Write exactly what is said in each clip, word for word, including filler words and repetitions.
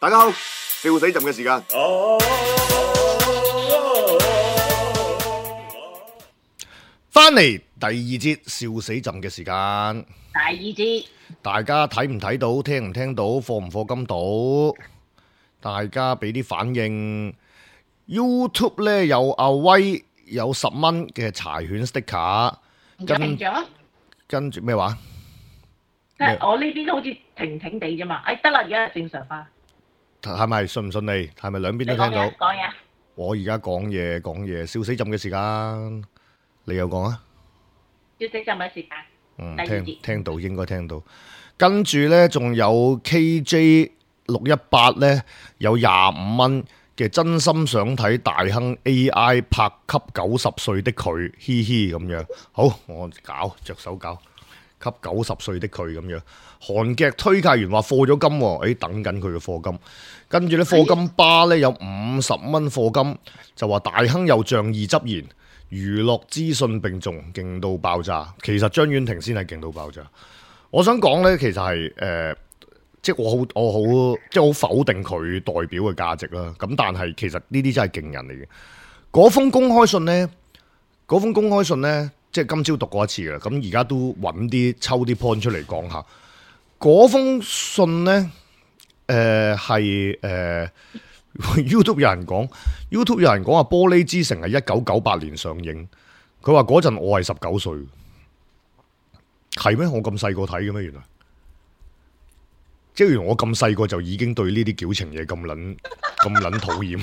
大家好，笑死朕嘅時間。翻嚟第二節笑死朕嘅時間。 第二節， 大家睇唔睇到，聽唔聽到，課唔課金到？大家俾啲反應。YouTube 咧有阿威有十蚊嘅柴犬 sticker，跟停咗。 跟住咩話？ 即係我呢邊好似停停地啫嘛。哎，得啦，而家正常化。 係咪順唔順利？係咪兩邊都聽到？ 講嘢。 我而家講嘢講嘢，笑死朕嘅時間，你又講啊？ 笑死朕嘅時間。 嗯， 第二節聽聽到應該聽到。跟住呢，仲有 K J 六一八呢，有廿五蚊嘅真心想睇大亨 A I 拍給九十歲的佢，嘻嘻咁樣。好，我搞着手搞，給九十歲的佢咁樣。韓劇推介員話課咗金喎，誒等緊佢嘅課金。跟住呢，課金巴呢，有五十蚊課金，就話大亨又仗義執言。娛樂資訊並重，勁到爆炸。其實張婉婷先係勁到爆炸。我想講呢，其實係誒、呃，即係我好，我好，即係好否定佢代表嘅價值啦。咁但係其實呢啲真係勁人嚟嘅。嗰封公開信呢，嗰封公開信呢，即係今朝讀過一次嘅。咁而家都揾啲抽啲 point 出嚟講下。嗰封信呢，誒係誒。YouTube 有人講 ，YouTube 有人講話《玻璃之城》係一九九八年上映，佢話嗰陣我係十九歲，係咩？我咁細個睇嘅咩？原來，即係原來我咁細個就已經對呢啲矯情嘢咁撚咁撚討厭，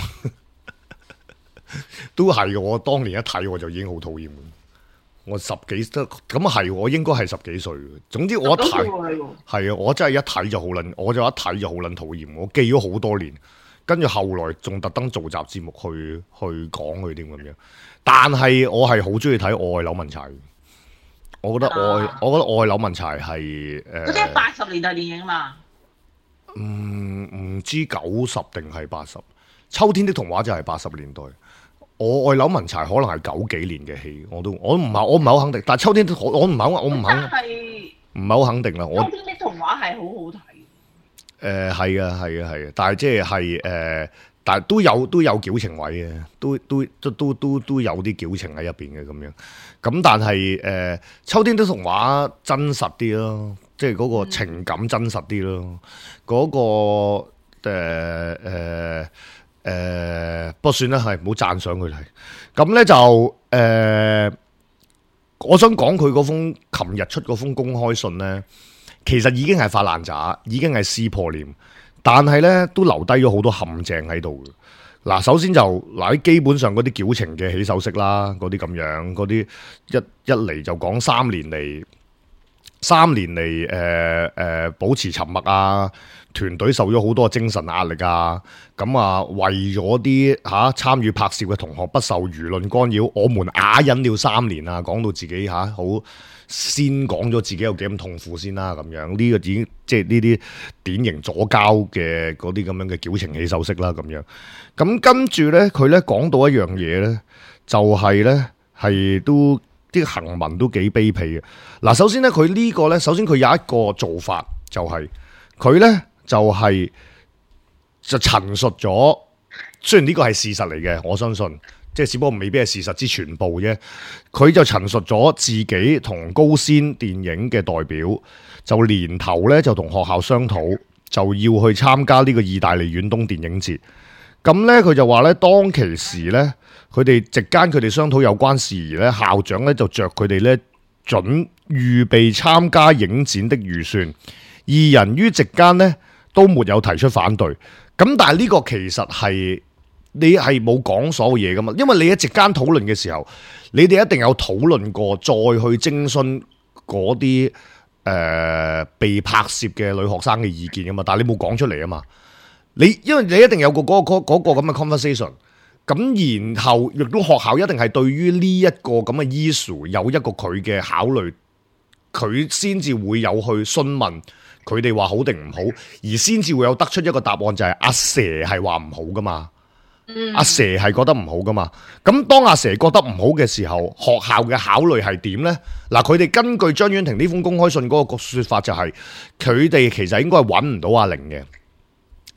都係嘅。我當年一睇我就已經好討厭。我十幾得咁係，我應該係十幾歲。總之我一睇係啊，我真係一睇就好撚，我就一睇就好撚討厭。我記咗好多年。跟住後來仲特登做集節目去去講佢啲咁樣，但係我係好中意睇《我愛柳文柴》。我覺得我愛，我覺得《我愛柳文柴》係誒， 嗰啲係八十年代電影嘛。 唔唔知九十定係八十，《秋天的童話》就係八十年代，《我愛柳文柴》可能係九幾年嘅戲，我都我唔係我唔係好肯定。但係《秋天的》我唔係我唔肯，唔係好肯定啦。我《 秋天的童話》係好好睇。 誒係啊係啊係啊，但係即係係誒，但係都有都有矯情位嘅，都都都都都都有啲矯情喺入邊嘅咁樣。咁但係誒、呃，秋天的童話真實啲咯，即係嗰個情感真實啲咯。嗰、嗰個誒誒誒，不過算啦，係唔好讚賞佢哋。咁咧就誒、呃，我想講佢嗰封琴日出嗰封公開信咧。其實已經係發爛渣，已經係撕破臉，但係咧都留低咗好多陷阱喺度嘅。嗱，首先就嗱，基本上嗰啲矯情嘅起手式啦，嗰啲咁樣，嗰啲一一嚟就講三年嚟，三年嚟誒誒保持沉默啊，團隊受咗好多精神壓力啊，咁啊為咗啲嚇參與拍攝嘅同學不受輿論干擾，我們啞忍了三年啊，講到自己嚇好。先講咗自己有幾咁痛苦先啦，咁樣呢個已經即係呢啲典型左膠嘅嗰啲咁樣嘅矯情起手式啦，咁樣咁跟住咧，佢咧講到一樣嘢咧，就係咧係都啲行文都幾卑鄙嘅。嗱，首先咧佢呢個咧，首先佢有一個做法就係佢咧就係、是、就陳述咗，雖然呢個係事實嚟嘅，我相信。即係只不過未必係事實之全部啫，佢就陳述咗自己同高仙電影嘅代表，就年頭咧就同學校商討，就要去參加呢個意大利遠東電影節。咁咧佢就話咧，當其時咧，佢哋席間佢哋商討有關事宜咧，校長咧就着佢哋咧準預備參加影展的預算，二人於席間咧都沒有提出反對。咁但係呢個其實係。你係冇講所有嘢噶嘛？因為你喺席間討論嘅時候，你哋一定有討論過，再去徵詢嗰啲誒被拍攝嘅女學生嘅意見噶嘛。但係你冇講出嚟啊嘛。你因為你一定有個嗰、嗰個嗰、嗰個咁嘅 conversation，咁然後亦都學校一定係對於呢一個咁嘅 issue 有一個佢嘅考慮，佢先至會有去詢問佢哋話好定唔好，而先至會有得出一個答案，就係、是、阿蛇係話唔好噶嘛。嗯、阿蛇係覺得唔好噶嘛？咁當阿蛇覺得唔好嘅時候，學校嘅考慮係點呢？嗱，佢哋根據張婉婷呢封公開信嗰個說法就係、是，佢哋其實應該係揾唔到阿玲嘅，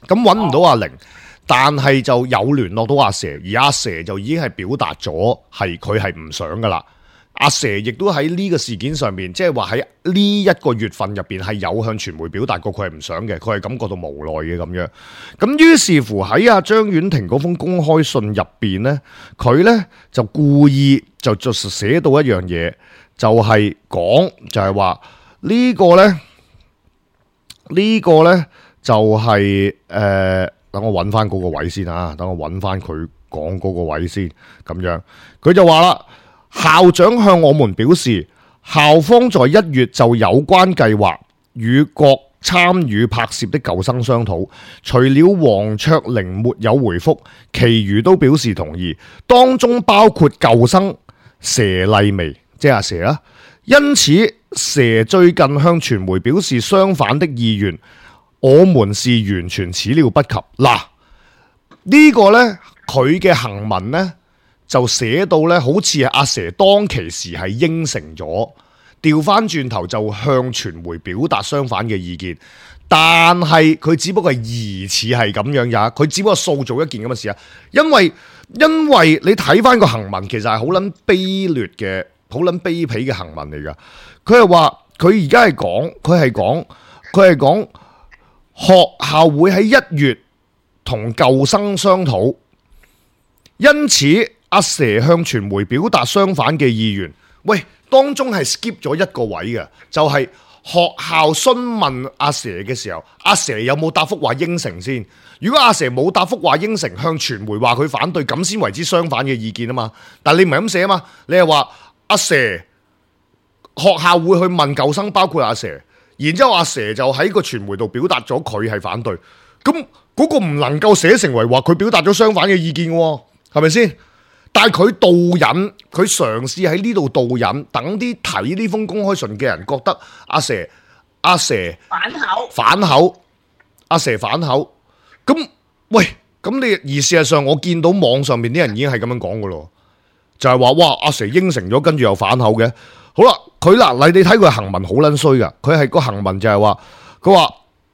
咁揾唔到阿玲，但係就有聯絡到阿蛇，而阿蛇就已經係表達咗係佢係唔想噶啦。阿蛇亦都喺呢個事件上面，即係話喺呢一個月份入邊係有向傳媒表達過佢係唔想嘅，佢係感覺到無奈嘅咁樣。咁於是乎喺阿張婉婷嗰封公開信入邊呢，佢呢就故意就就寫到一樣嘢，就係講就係話呢個呢，呢個呢就係誒，等我揾翻嗰個位先啊，等我揾翻佢講嗰個位先，咁樣佢就話啦。校長向我們表示，校方在一月就有關計劃與各參與拍攝的舊生商討，除了黃卓玲沒有回覆，其餘都表示同意，當中包括舊生佘麗薇，即係阿佘啦。因此，佘最近向傳媒表示相反的意願，我們是完全始料不及。嗱，呢個呢，佢嘅行文呢。就寫到咧，好似阿佘當其時係應承咗，調翻轉頭就向傳媒表達相反嘅意見，但係佢只不過係疑似係咁樣呀，佢只不過塑造一件咁嘅事啊。因為因為你睇翻個行文，其實係好撚卑劣嘅，好撚卑鄙嘅行文嚟噶。佢係話佢而家係講，佢係講，佢係講學校會喺一月同舊生商討，因此。阿佘向傳媒表達相反嘅意願，喂，當中係 skip 咗一個位嘅，就係、是、學校詢問阿佘嘅時候，阿佘有冇答覆話應承先？如果阿佘冇答覆話應承，向傳媒話佢反對，咁先為之相反嘅意見啊嘛。但係你唔係咁寫啊嘛，你係話阿佘學校會去問舊生，包括阿佘，然之後阿佘就喺個傳媒度表達咗佢係反對，咁嗰個唔能夠寫成為話佢表達咗相反嘅意見喎，係咪先？但係佢導引，佢嘗試喺呢度導引，等啲睇呢封公開信嘅人覺得阿佘阿佘反口反口，阿佘反口。咁喂，咁你而事實上我見到網上面啲人已經係咁樣講噶咯，就係話哇阿佘應承咗，跟住又反口嘅。好啦，佢嗱你你睇佢行文好撚衰噶，佢係個行文就係話佢話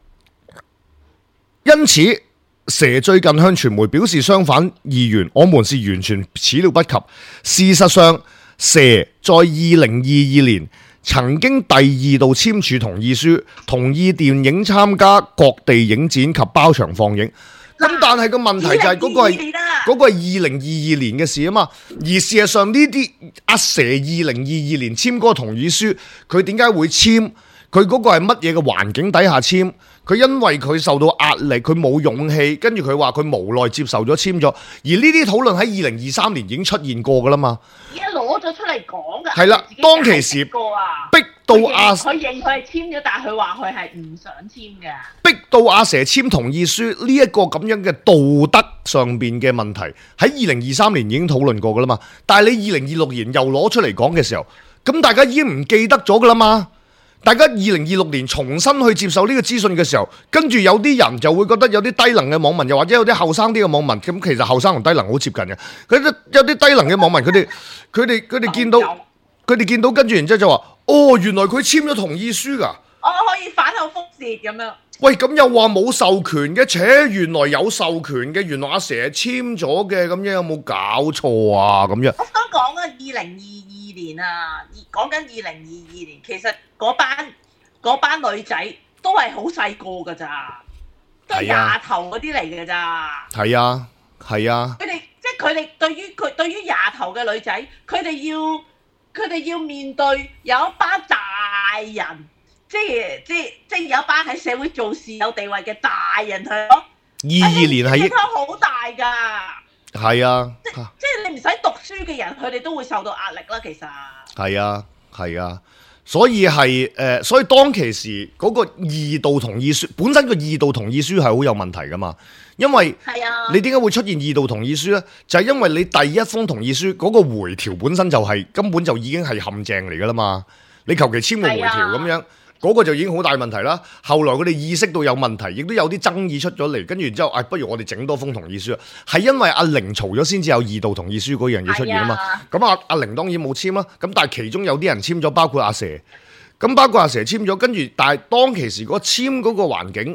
因此。佘最近向傳媒表示相反意願，我們是完全始料不及。事實上，佘在二零二二年曾經第二度簽署同意書，同意電影參加各地影展及包場放映。咁但係個問題就係嗰個係嗰個係二零二二年嘅事啊嘛。而事實上呢啲阿佘二零二二年簽嗰個同意書，佢點解會簽？佢嗰個係乜嘢嘅環境底下簽？佢因為佢受到壓力，佢冇勇氣，跟住佢話佢無奈接受咗簽咗。而呢啲討論喺二零二三年已經出現過噶啦嘛。 而家攞咗出嚟講噶。係啦， 當其時逼到阿佢認佢係簽咗，但係佢話佢係唔想簽嘅。 逼到阿佘簽同意書呢一個咁樣嘅道德上邊嘅問題，喺二零二三年已經討論過噶啦嘛。但係你二零二六年又攞出嚟講嘅時候，咁大家已經唔記得咗噶啦嘛。大家二零二六年重新去接受呢個資訊嘅時候，跟住有啲人就會覺得有啲低能嘅網民，又或者有啲後生啲嘅網民，咁其實後生同低能好接近嘅。佢有啲低能嘅網民，佢哋佢哋佢哋見到佢哋見到，跟住然之後就話：哦，原來佢簽咗同意書㗎， 我可以反口覆舌咁樣。 喂，咁又話冇授權嘅，且原來有授權嘅，原來阿佘簽咗嘅，咁樣有冇搞錯啊？咁樣。我想講啊，二零二二年啊，講緊二零二二年，其實嗰班嗰班女仔都係好細個噶咋，都係廿頭嗰啲嚟嘅咋。係啊，係啊。佢哋即係佢哋對於佢對於廿頭嘅女仔，佢哋要佢哋要面對有一班大人。即係即係即係有一班喺社會做事有地位嘅大人去咯。二二年係影響好大㗎。係啊，即即係你唔使讀書嘅人，佢哋都會受到壓力啦。其實係啊，係啊，所以係誒、呃，所以當其時嗰個二度同意書本身個二度同意書係好有問題㗎嘛。因為係啊，你點解會出現二度同意書咧？就係、是、因為你第一封同意書嗰、那個回條本身就係、是、根本就已經係陷阱嚟㗎啦嘛。你求其簽個回條咁樣。嗰個就已經好大問題啦。後來佢哋意識到有問題，亦都有啲爭議出咗嚟，跟住然之後，誒、哎，不如我哋整多封同意書啊。係因為阿玲嘈咗先至有二度同意書嗰樣嘢出現啊嘛。咁阿阿玲當然冇簽啦。咁但係其中有啲人簽咗，包括阿佘。咁包括阿佘簽咗，跟住但係當其時嗰簽嗰個環境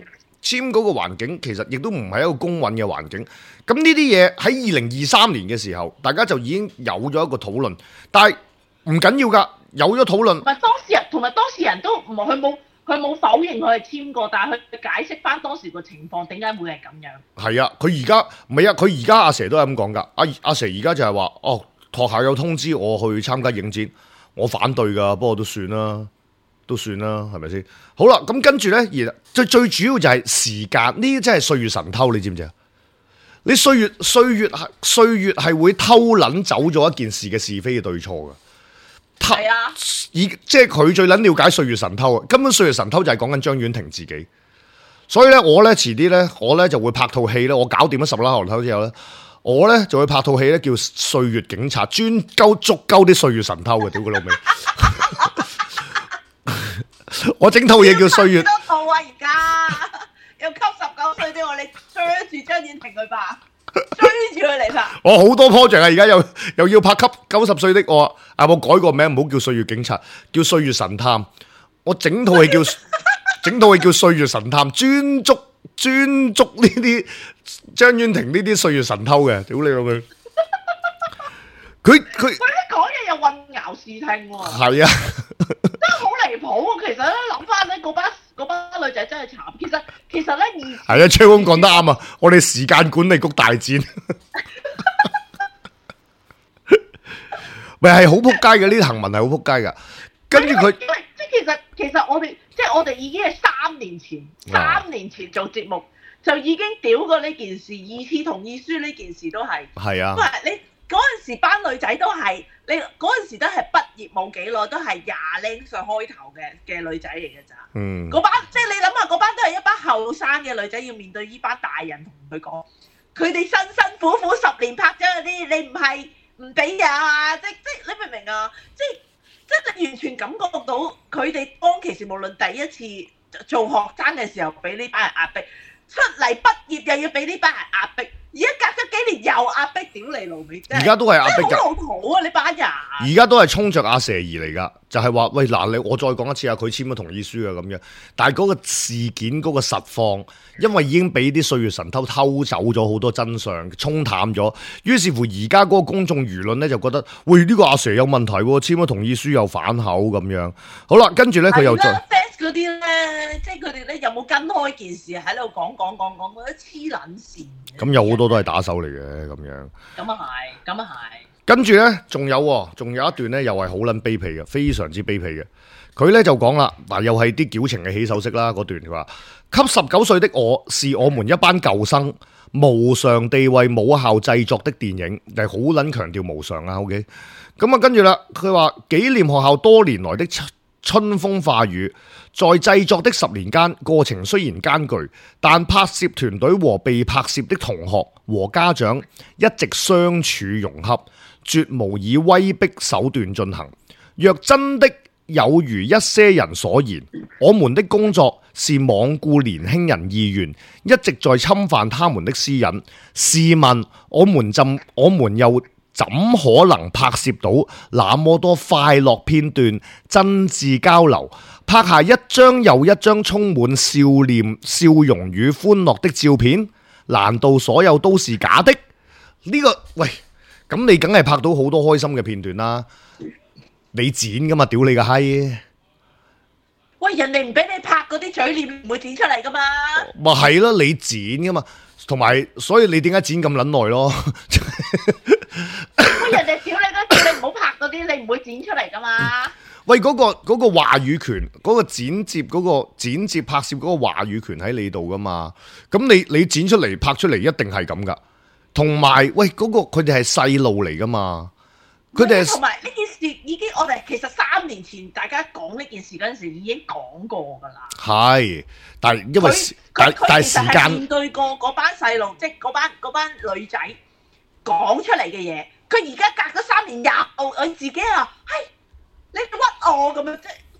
簽嗰個環境其實亦都唔係一個公允嘅環境。咁呢啲嘢喺二零二三年嘅時候，大家就已經有咗一個討論，但係唔緊要㗎，有咗討論。 唔係當事人，同埋當事人都唔係佢冇佢冇否認佢係簽過，但係佢解釋翻當時個情況點解會係咁樣。 係啊，佢而家唔係啊，佢而家阿 Sir 都係咁講㗎。阿阿 Sir 而家就係話，哦，學校有通知我去參加影展，我反對㗎，不過都算啦。都算啦，係咪先？好啦，咁跟住呢，而最最主要就係時間，呢啲真係歲月神偷，你知唔知啊？你歲月歲月係歲月係會偷撚走咗一件事嘅是非嘅對錯嘅。 係啊， 以即係佢最撚了解歲月神偷啊！根本歲月神偷就係講緊張婉婷自己。所以呢，我呢遲啲呢，我呢就會拍套戲呢。我搞掂咗十粒後頭之後呢，我呢就會拍套戲呢，叫《歲月警察》，專鳩捉鳩啲歲月神偷嘅，屌佢老味！我整套嘢叫歲月。 幾多套啊？而家又吸十九歲啲我，你追住張婉婷佢吧，追住佢嚟吧。 我好多 project 啊，而家又又要拍吸九十歲的我啊！我改個名，唔好叫歲月警察，叫歲月神探。我整套戲叫整套戲叫歲月神探，專捉專捉呢啲張婉婷呢啲歲月神偷嘅，屌你老味！佢佢佢一講嘢又混淆視聽喎。 係啊。 真係好離譜啊！其實咧諗翻咧，嗰班嗰班女仔真係慘。其實其實咧， 係啊，張公講得啱啊！我哋時間管理局大戰，咪係好撲街嘅，呢啲行文係好撲街噶。跟住佢， 因為即係其實其實我哋即係我哋已經係三年前三年前做節目就已經屌過呢件事，二次同意書呢件事都係係啊。 喂，你嗰陣時班女仔都係，你嗰陣時都係畢業冇幾耐，都係廿零歲開頭嘅嘅女仔嚟嘅咋。 嗯。 嗰班即係你諗下，嗰班都係一班後生嘅女仔，要面對呢班大人同佢講，佢哋辛辛苦苦十年拍咗嗰啲，你唔係唔俾啊？即即你明唔明啊？即即你完全感覺到佢哋當其時無論第一次做學生嘅時候，俾呢班人壓迫，出嚟畢業又要俾呢班人壓迫。而家隔咗幾年又壓迫，屌你老味！ 而家都係壓迫㗎。 好老土啊！呢班人。 而家都係衝着阿蛇兒嚟㗎，就係話喂嗱，你我再講一次啊，佢簽咗同意書啊咁樣。但係嗰個事件嗰個實況，因為已經俾啲歲月神偷偷走咗好多真相，沖淡咗。於是乎而家嗰個公眾輿論咧就覺得，喂呢個阿蛇有問題喎，簽咗同意書又反口咁樣。好啦，跟住咧佢又再。 嗰啲咧，即係佢哋咧有冇跟開件事喺度講講講講，覺得黐撚線。 咁有好多都係打手嚟嘅咁樣。 咁啊係，咁啊係。 跟住咧，仲有仲有一段咧，又係好撚卑鄙嘅，非常之卑鄙嘅。佢咧就講啦，嗱又係啲矯情嘅起手式啦。嗰段佢話：給十九歲的我是我們一班舊生無償地為母校製作的電影，係好撚強調無償啊。OK，咁啊跟住啦，佢話紀念學校多年來的春風化雨，在製作的十年間，過程雖然艱巨，但拍攝團隊和被拍攝的同學和家長一直相處融洽，絕無以威逼手段進行。若真的有如一些人所言，我們的工作是罔顧年輕人意願，一直在侵犯他們的私隱。試問我們怎我們又怎可能拍攝到那麼多快樂片段、真摯交流，拍下一張又一張充滿笑臉、笑容與歡樂的照片？難道所有都是假的？呢、這個喂，咁你梗係拍到好多開心嘅片段啦！你剪噶嘛？屌你個閪！ 喂，人哋唔俾你拍嗰啲嘴臉，唔會剪出嚟噶嘛？ 咪係咯，你剪噶嘛？同埋，所以你點解剪咁撚耐咯？ 喂，人哋屌你都叫你唔好拍嗰啲，你唔會剪出嚟噶嘛？ 喂，嗰、嗰個、嗰個話語權，嗰、嗰個剪接、嗰、嗰個剪接拍攝嗰個話語權喺你度噶嘛？咁你你剪出嚟拍出嚟一定係咁噶。同埋，喂，嗰、嗰個佢哋係細路嚟噶嘛？佢哋同埋呢件事已經，我哋其實三年前大家講呢件事嗰陣時已經講過噶啦。 係，但係因為但但係時間面對過嗰班細路，即係嗰班嗰班女仔講出嚟嘅嘢，佢而家隔咗三年又佢自己啊，係你屈我咁樣，即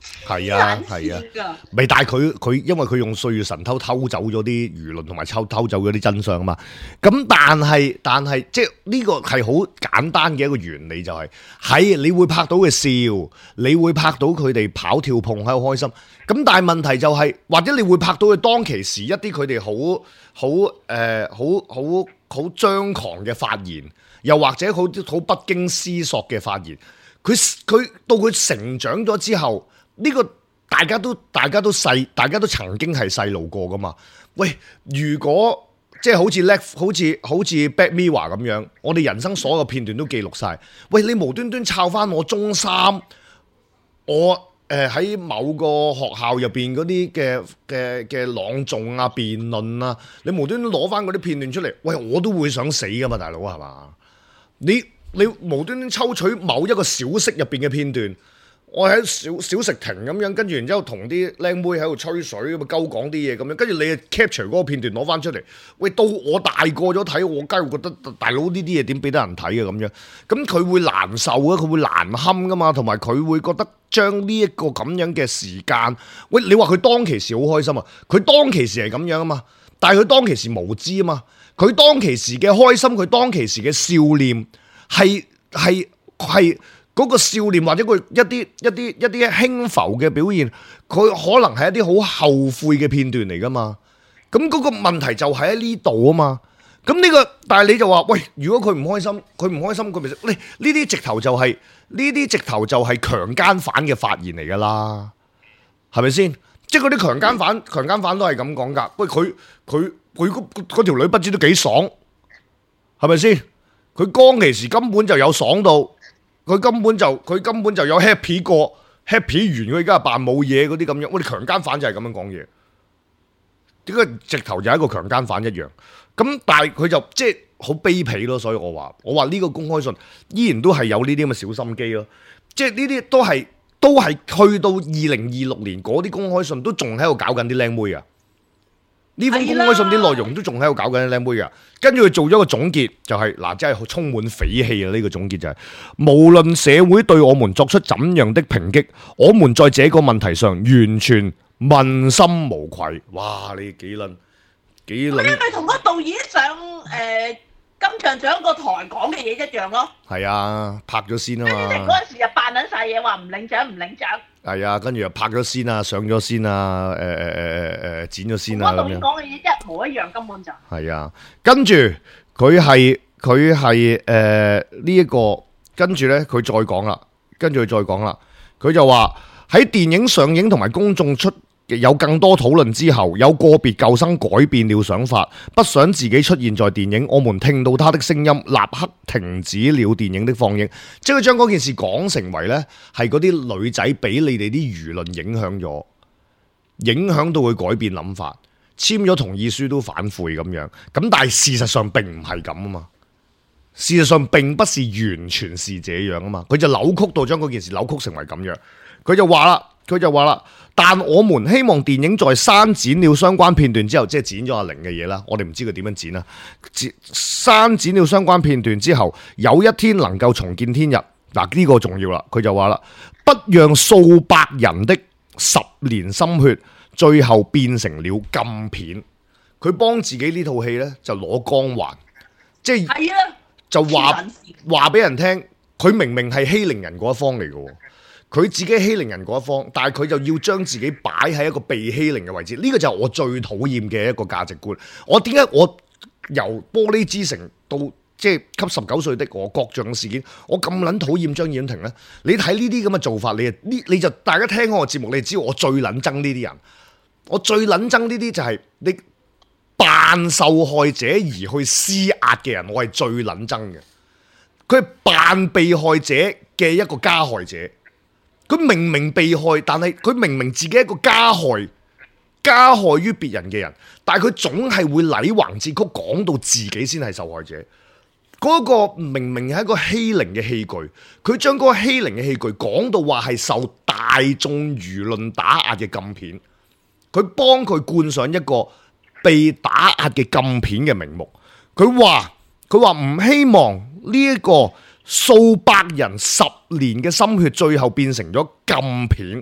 係啊係啊， 啊， 咪但係佢佢因為佢用歲月神偷偷走咗啲輿論同埋偷偷走咗啲真相啊嘛。咁但係但係即係呢個係好簡單嘅一個原理，就係係你會拍到佢笑，你會拍到佢哋跑跳碰喺度開心。咁但係問題就係，或者你會拍到佢當其時一啲佢哋好好誒好好好張狂嘅發言，又或者好好不經思索嘅發言。佢佢到佢成長咗之後，呢個大家都大家都細，大家都曾經係細路過噶嘛。喂，如果即係好似叻，好似好似 Black Mirror 咁樣，我哋人生所有嘅片段都記錄晒。喂，你無端端抄翻我中三，我誒喺、呃、某個學校入邊嗰啲嘅嘅嘅朗誦啊、辯論啊，你無端端攞翻嗰啲片段出嚟，喂，我都會想死噶嘛，大佬係嘛？你你無端端抽取某一個小息入邊嘅片段。我喺小小食亭咁樣，跟住然之後同啲靚妹喺度吹水咁啊，鳩講啲嘢咁樣，跟住你 capture 嗰個片段攞翻出嚟，喂，到我大個咗睇，我梗係覺得大佬呢啲嘢點俾得人睇嘅咁樣，咁佢會難受啊，佢會難堪噶嘛，同埋佢會覺得將呢一個咁樣嘅時間，喂，你話佢當其時好開心啊，佢當其時係咁樣啊嘛，但係佢當其時無知啊嘛，佢當其時嘅開心，佢當其時嘅笑臉係係係。嗰個笑臉或者佢一啲一啲一啲輕浮嘅表現，佢可能係一啲好後悔嘅片段嚟噶嘛。咁嗰個問題就喺呢度啊嘛。咁呢個，但係你就話喂，如果佢唔開心，佢唔開心，佢咪你呢啲直頭就係呢啲直頭就係強姦犯嘅發言嚟噶啦，係咪先？即係嗰啲強姦犯，強姦犯都係咁講噶。喂，佢佢佢嗰嗰條女不知都幾爽，係咪先？佢當其時根本就有爽到。佢根本就佢根本就有 happy 過 happy 完，佢而家係扮冇嘢嗰啲咁樣。我哋強姦犯就係咁樣講嘢，點解直頭就係一個強姦犯一樣？咁但係佢就即係好卑鄙咯，所以我話我話呢個公開信依然都係有呢啲咁嘅小心機咯。即係呢啲都係都係去到二零二六年嗰啲公開信都仲喺度搞緊啲靚妹啊！呢封公開信啲內容都仲喺度搞緊啲靚妹啊！跟住佢做咗個總結，就係、是、嗱，真係充滿匪氣啊！呢、這個總結就係、是，無論社會對我們作出怎樣的抨擊，我們在這個問題上完全問心無愧。哇！你幾撚幾撚？ 因為同個導演上誒、呃、金像獎個台講嘅嘢一樣咯。 係啊，拍咗先啊嘛。 跟住嗰陣時就扮撚晒嘢，話唔領獎唔領獎。係啊，跟住又拍咗先啊，上咗先啊，誒誒誒誒誒剪咗先啊， 個導演講嘅嘢一模一樣，根本就係啊。跟住佢係佢係誒呢一個，跟住咧佢再講啦，跟住佢再講啦，佢就話喺電影上映同埋公眾出有更多討論之後，有個別舊生改變了想法，不想自己出現在電影。我們聽到他的聲音，立刻停止了電影的放映。即係佢將嗰件事講成為呢係嗰啲女仔俾你哋啲輿論影響咗，影響到佢改變諗法，簽咗同意書都反悔咁樣。咁但係事實上並唔係咁啊嘛，事實上並不是完全是這樣啊嘛。佢就扭曲到將嗰件事扭曲成為咁樣。佢就話啦。佢就話啦，但我們希望電影在刪剪了相關片段之後，即係剪咗阿玲嘅嘢啦，我哋唔知佢點樣剪啦。刪剪了相關片段之後，有一天能夠重見天日。嗱，呢個重要啦。佢就話啦，不讓數百人的十年心血，最後變成了禁片。佢幫自己呢套戲呢，就攞光環，即係係啊， 就話話俾人聽，佢明明係欺凌人嗰一方嚟嘅。佢自己欺凌人嗰一方，但係佢就要將自己擺喺一個被欺凌嘅位置，呢、這個就係我最討厭嘅一個價值觀。我點解我由玻璃之城到即係給十九歲的我各種事件，我咁撚討厭張婉婷呢？你睇呢啲咁嘅做法，你呢你就大家聽我個節目，你就知道我最撚憎呢啲人。我最撚憎呢啲就係你扮受害者而去施壓嘅人，我係最撚憎嘅。佢係扮被害者嘅一個加害者。佢明明被害，但係佢明明自己一個加害、加害於別人嘅人，但係佢總係會禮橫節曲講到自己先係受害者。嗰、那個明明係一個欺凌嘅器具，佢將嗰個欺凌嘅器具講到話係受大眾輿論打壓嘅禁片，佢幫佢冠上一個被打壓嘅禁片嘅名目。佢話佢話唔希望呢一個數百人十年嘅心血，最後變成咗禁片。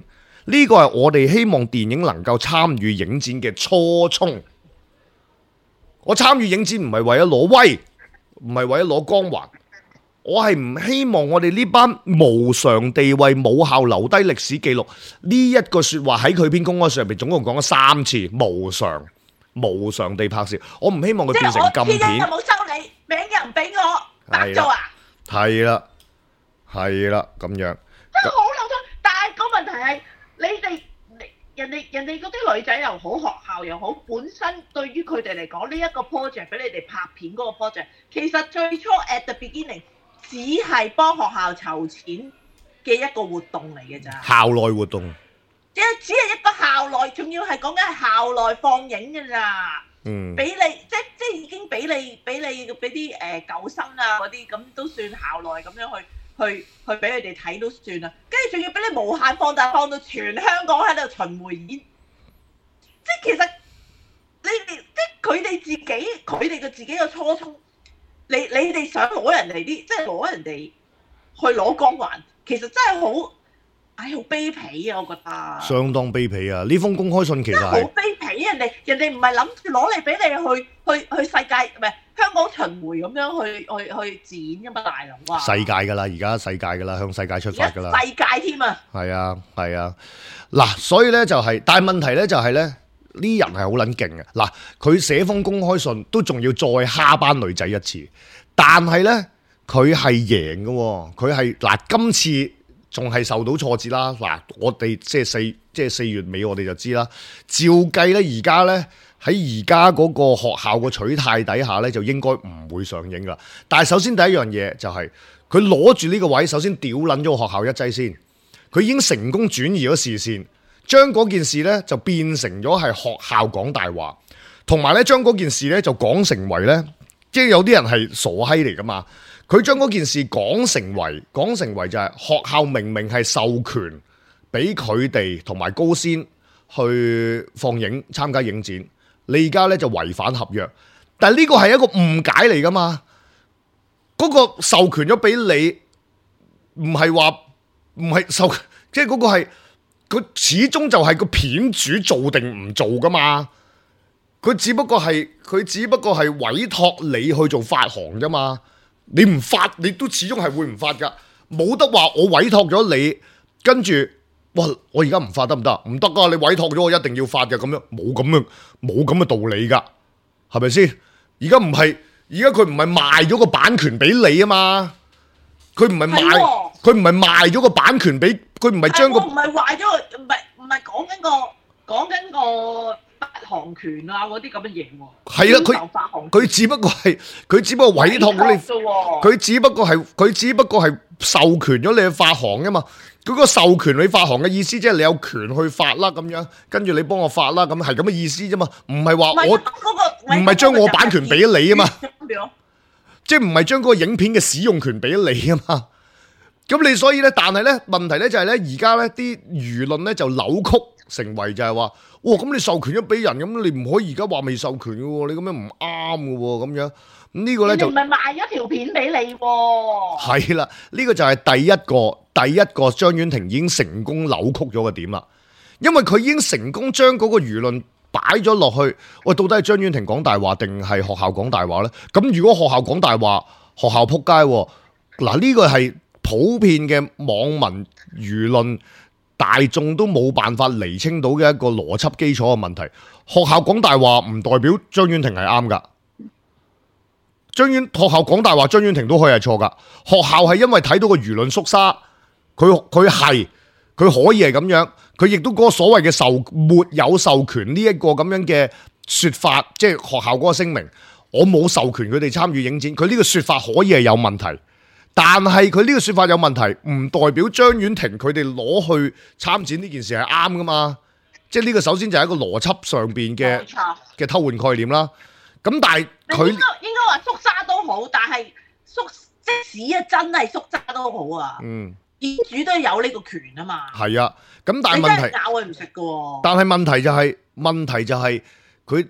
呢個係我哋希望電影能夠參與影展嘅初衷。我參與影展唔係為咗攞威，唔係為咗攞光環，我係唔希望我哋呢班無償地為母校留低歷史記錄呢一個說話喺佢篇公開上邊總共講咗三次，無償無償地拍攝，我唔希望佢變成禁片。 即係我編又冇收你，名又唔俾我，白做啊！ 係啦，係啦，咁樣真係好扭曲。但係個問題係，你哋人哋人哋嗰啲女仔又好，學校又好，本身對於佢哋嚟講，呢、這、一個 project 俾你哋拍片嗰個 project，其實最初 at the beginning 只係幫學校籌錢嘅一個活動嚟嘅咋。 校內活動， 即係只係一個校內，仲要係講緊係校內放映嘅咋。 嗯， 俾你即即已經俾你俾你俾啲誒舊生啊嗰啲咁都算校內咁樣去去去俾佢哋睇都算啦，跟住仲要俾你無限放大，放到全香港喺度巡迴演，即其實你哋即佢哋自己佢哋嘅自己嘅初衷，你你哋想攞人哋啲即係攞人哋去攞光環，其實真係好。唉，好卑鄙啊！我覺得相當卑鄙啊！呢封公開信其實係好卑鄙，人哋人哋唔係諗住攞嚟俾你去去去世界唔係香港巡迴咁樣去去去展噶嘛，大佬啊！ 世界㗎啦，而家世界㗎啦，向世界出發㗎啦， 世界添啊！ 係啊，係啊，嗱，所以咧就係、是，但係問題咧就係、是、咧，呢人係好撚勁嘅。嗱，佢寫封公開信都仲要再蝦班女仔一次，但係咧佢係贏嘅喎，佢係嗱今次。仲係受到挫折啦！嗱，我哋即係四即係四月尾，我哋就知啦。照計咧，而家咧喺而家嗰個學校個取態底下咧，就應該唔會上映噶。但係首先第一樣嘢就係佢攞住呢個位，首先屌撚咗個學校一劑先。佢已經成功轉移咗視線，將嗰件事咧就變成咗係學校講大話，同埋咧將嗰件事咧就講成為咧，即係有啲人係傻閪嚟噶嘛。佢將嗰件事講成為講成為就係學校明明係授權俾佢哋同埋高先去放映參加影展，你而家咧就違反合約，但係呢個係一個誤解嚟噶嘛？嗰、嗰個授權咗俾你，唔係話唔係授，即係嗰個係佢始終就係個片主做定唔做噶嘛？佢只不過係佢只不過係委託你去做發行啫嘛。你唔發，你都始終係會唔發噶，冇得話我委託咗你，跟住，哇！我而家唔發得唔得？唔得噶，你委託咗我一定要發嘅，咁樣冇咁嘅冇咁嘅道理噶，係咪先？而家唔係，而家佢唔係賣咗個版權俾你啊嘛，佢唔係賣，佢唔係賣咗個版權俾，佢唔係將個， 唔係壞咗，唔係唔係講緊個講緊個。發行權啊嗰啲咁嘅嘢喎， 係啦，佢佢只不過係佢只不過委託咗你，佢只不過係佢只不過係授權咗你去發行啫嘛。嗰個授權你發行嘅意思，即係你有權去發啦，咁樣跟住你幫我發啦，咁係咁嘅意思啫嘛。唔係話我唔係將我版權俾你啊嘛，即係唔係將嗰個影片嘅使用權俾你啊嘛。咁你所以咧，但係咧問題咧就係咧，而家咧啲輿論咧就扭曲成為就係話，哇！咁你授權咗俾人，咁你唔可以而家話未授權嘅喎，你咁樣唔啱嘅喎，咁樣咁呢個咧就唔係賣咗條片俾你喎。係啦，呢個就係第一個第一個張婉婷已經成功扭曲咗嘅點啦，因為佢已經成功將嗰個輿論擺咗落去，喂，到底係張婉婷講大話定係學校講大話咧？咁如果學校講大話，學校撲街喎，嗱呢個係普遍嘅網民輿論。大眾都冇辦法釐清到嘅一個邏輯基礎嘅問題，學校講大話唔代表張婉婷係啱噶，張婉學校講大話，張婉婷都可以係錯噶。學校係因為睇到個輿論縮沙，佢佢係佢可以係咁樣，佢亦都嗰個所謂嘅授沒有授權呢一個咁樣嘅說法，即係學校嗰個聲明，我冇授權佢哋參與影展，佢呢個說法可以係有問題。但係佢呢個說法有問題，唔代表張婉婷佢哋攞去參展呢件事係啱噶嘛？即係呢個首先就係一個邏輯上邊嘅嘅偷換概念啦。咁但係佢應該應該話縮沙都好，但係縮即使啊真係縮沙都好啊。嗯，業主都有呢個權啊嘛。 係啊，咁但係問題咬佢唔食噶喎。 但係問題就係、是、問題就係佢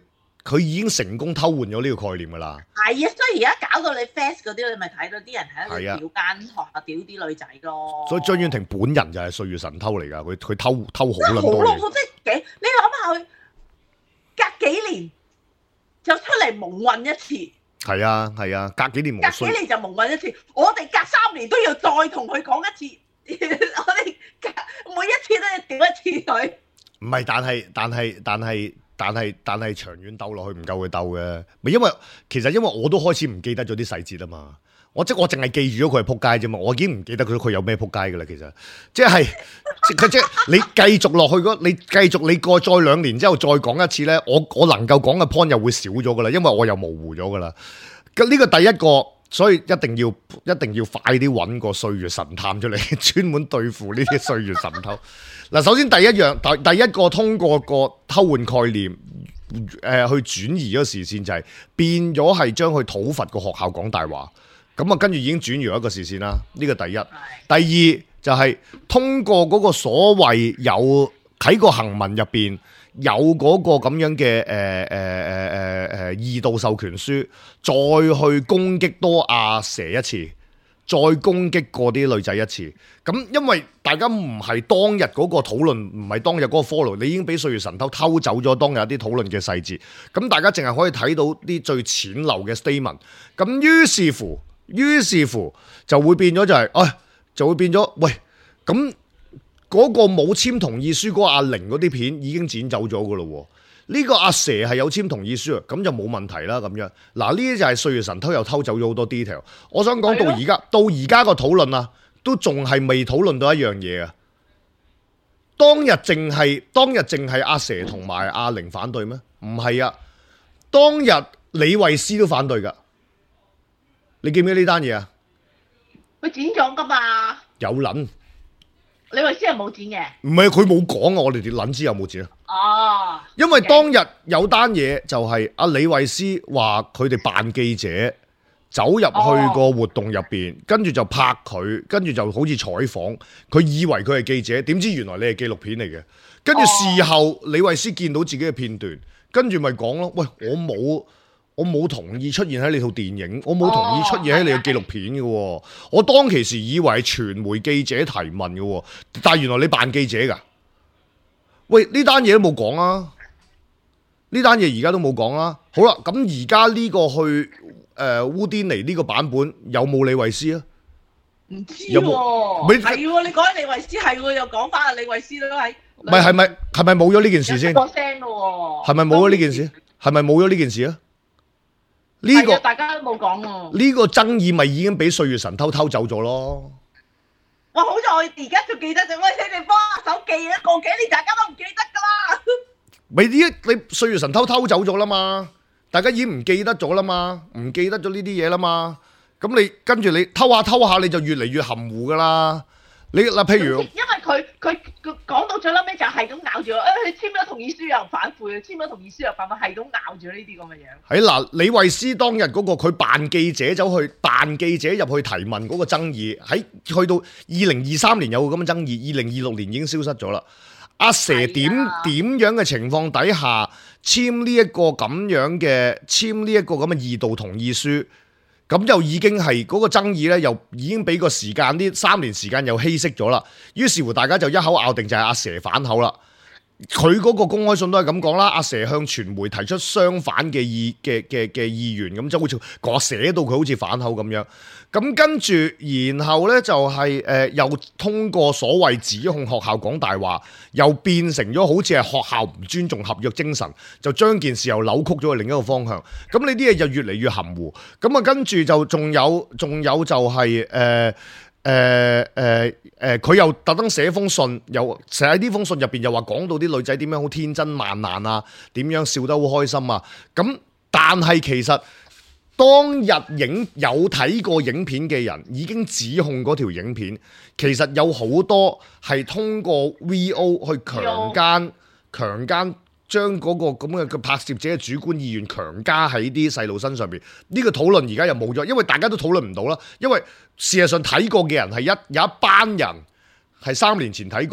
佢已經成功偷換咗呢個概念㗎啦。 係啊，所以而家搞到你 fast 嗰啲，你咪睇到啲人喺度係啊屌間學校屌啲女仔咯。 所以張婉婷本人就係歲月神偷嚟㗎，佢佢偷偷好撚真係好多嘢。 咯，即係幾你諗下佢隔幾年就出嚟蒙混一次， 係啊係啊，隔幾年無隔須幾年就蒙混一次，我哋隔三年都要再同佢講一次，我哋隔每一次都要屌一次佢。 唔係，但係但係但係但係但係長遠鬥落去唔夠佢鬥嘅，咪因為其實因為我都開始唔記得咗啲細節啊嘛，我即係我淨係記住咗佢係撲街啫嘛，我已經唔記得佢佢有咩撲街噶啦，其實即係即佢即係你繼續落去嗰，你繼續你過再兩年之後再講一次咧，我我能夠講嘅 point 又會少咗噶啦，因為我又模糊咗噶啦，咁呢個第一個。所以一定要一定要快啲揾個歲月神探出嚟，專門對付呢啲歲月神偷。嗱，首先第一樣，第第一個通過個偷換概念，誒、呃、去轉移咗視線就係、是、變咗係將佢討伐個學校講大話。咁啊，跟住已經轉移咗一個視線啦。呢、這個第一。第二就係、是、通過嗰個所謂有喺個行文入邊。有嗰個咁樣嘅誒誒誒誒誒二度授權書，再去攻擊多阿蛇一次，再攻擊過啲女仔一次。咁因為大家唔係當日嗰個討論，唔係當日嗰個 follow，你已經俾歲月神偷偷走咗當日一啲討論嘅細節。咁大家淨係可以睇到啲最淺陋嘅 statement。咁於是乎，於是乎就會變咗就係、是，唉、哎，就會變咗，喂，咁。嗰個冇簽同意書嗰個阿玲嗰啲片已經剪走咗噶咯喎，呢、這個阿蛇係有簽同意書啊，咁就冇問題啦咁樣。嗱，呢啲就係歲月神偷又偷走咗好多 detail。我想講到而家，到而家個討論啊，都仲係未討論到一樣嘢啊。當日淨係當日淨係阿蛇同埋阿玲反對咩？唔係啊，當日李慧詩都反對噶。你記唔記得呢單嘢啊？ 佢剪咗噶嘛？ 有撚。 李慧詩係冇剪嘅， 唔係佢冇講啊！我哋點撚知有冇剪啊？ 哦， 因為當日有單嘢就係阿李慧詩話佢哋扮記者走入去個活動入邊，跟住就拍佢，跟住就好似採訪，佢以為佢係記者，點知原來你係紀錄片嚟嘅。跟住事後李慧詩見到自己嘅片段，跟住咪講咯，喂，我冇。我冇同意出現喺你套電影，我冇同意出現喺你嘅紀錄片嘅喎。哦、我當其時以為係傳媒記者提問嘅喎，但係原來你扮記者㗎。喂，呢單嘢都冇講啊！呢單嘢而家都冇講啦。好啦，咁而家呢個去誒、呃、烏甸尼呢個版本有冇李慧詩啊？ 唔知有冇？ 喎，係喎，你講起李慧詩係喎，又講翻阿李慧詩都係。 唔係係咪係咪冇咗呢件事先？ 有聲咯喎。係咪冇咗呢件事？係咪冇咗呢件事啊？呢、這個大家都冇講喎。 呢個爭議咪已經俾歲月神偷偷走咗咯。 哇！好在我而家仲記得就喂，你哋幫下手記啊，過幾年大家都唔記得噶啦。 咪呢？你歲月神偷偷走咗啦嘛，大家已經唔記得咗啦嘛，唔記得咗呢啲嘢啦嘛。咁你跟住你偷下偷下，你就越嚟越含糊噶啦。你嗱，譬如因為佢佢佢講到最撚尾就係咁咬住我，誒、哎，佢簽咗同意書又反悔，簽咗同意書又反悔，係咁咬住呢啲咁嘅嘢。喺嗱，李慧詩當日嗰、那個佢扮記者走去扮記者入去提問嗰個爭議，喺去到二零二三年有個咁嘅爭議，二零二六年已經消失咗啦。阿蛇點點樣嘅情況底下簽呢一個咁樣嘅簽呢一個咁嘅二度同意書？咁就已經係嗰個爭議咧，又已經俾個時間呢三年時間又稀釋咗啦。於是乎，大家就一口咬定就係阿蛇反口啦。佢嗰個公開信都係咁講啦。阿蛇向傳媒提出相反嘅意嘅嘅嘅意願，咁就好似講寫到佢好似反口咁樣。咁跟住，然後咧就係、是、誒、呃、又通過所謂指控學校講大話，又變成咗好似係學校唔尊重合約精神，就將件事又扭曲咗去另一個方向。咁呢啲嘢就越嚟越含糊。咁啊，跟住就仲有仲有就係誒誒誒誒，佢、呃呃呃、又特登寫封信，又成日喺呢封信入邊又話講到啲女仔點樣好天真爛漫啊，點樣笑得好開心啊。咁但係其實。當日影有睇過影片嘅人已經指控嗰條影片，其實有好多係通過 V O 去強姦、強姦將嗰個咁嘅嘅拍攝者嘅主觀意願強加喺啲細路身上邊。呢個討論而家又冇咗，因為大家都討論唔到啦。因為事實上睇過嘅人係一有一班人係三年前睇過，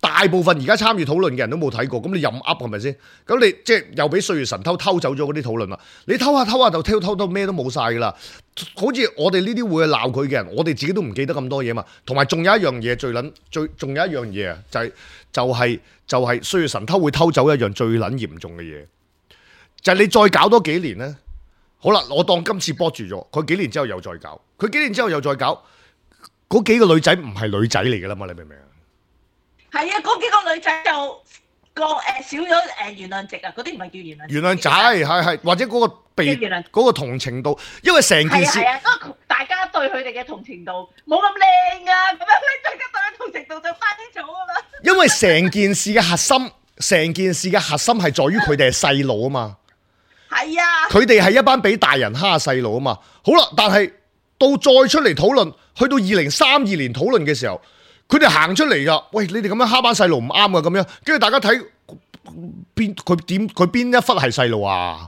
大部分而家參與討論嘅人都冇睇過，咁你任噏係咪先？咁你即係又俾歲月神偷偷走咗嗰啲討論啦。你偷下偷下就偷偷到咩都冇晒噶啦。好似我哋呢啲會去鬧佢嘅人，我哋自己都唔記得咁多嘢嘛。同埋仲有一樣嘢最撚最，仲有一樣嘢啊，就係、就係、就係、歲月神偷會偷走一樣最撚嚴重嘅嘢，就係、你再搞多幾年咧。好啦，我當今次波住咗，佢幾年之後又再搞，佢幾年之後又再搞，嗰幾個女仔唔係女仔嚟噶啦嘛，你明唔明啊？ 係啊，嗰幾個女仔就個誒少咗誒原諒值啊，嗰啲唔係叫原諒值。 原諒仔係係，或者嗰個被原諒嗰個同情度，因為成件事係啊，嗰個大家對佢哋嘅同情度冇咁靚啊，咁樣咧大家對佢同情度就翻啲咗噶啦。 因為成件事嘅核心，成件事嘅核心係在於佢哋係細路啊嘛。 係啊， 佢哋係一班俾大人蝦細路啊嘛。好啦，但係到再出嚟討論，去到二零三二年討論嘅時候。佢哋行出嚟噶，喂！你哋咁樣蝦班細路唔啱噶，咁樣，跟住大家睇邊佢點佢邊一忽係細路啊？